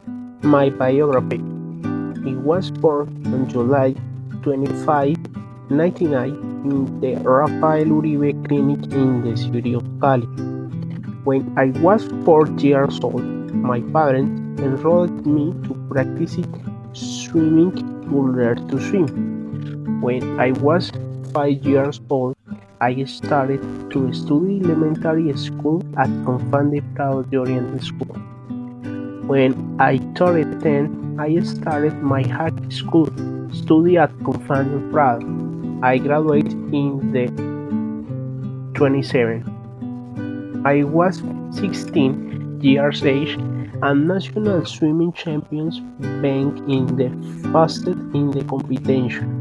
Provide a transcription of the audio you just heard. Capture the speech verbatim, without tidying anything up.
My biography. I was born on July twenty-fifth, nineteen ninety in the Rafael Uribe Clinic in the city of Cali. When I was four years old, my parents enrolled me to practice swimming to learn to swim. When I was five years old, I started to study elementary school at Confande Preparatory School. When I turned ten, I started my high school study at Confande Prado. I graduated in the twenty-seven. I was sixteen years age and national swimming champions being in the fastest in the competition.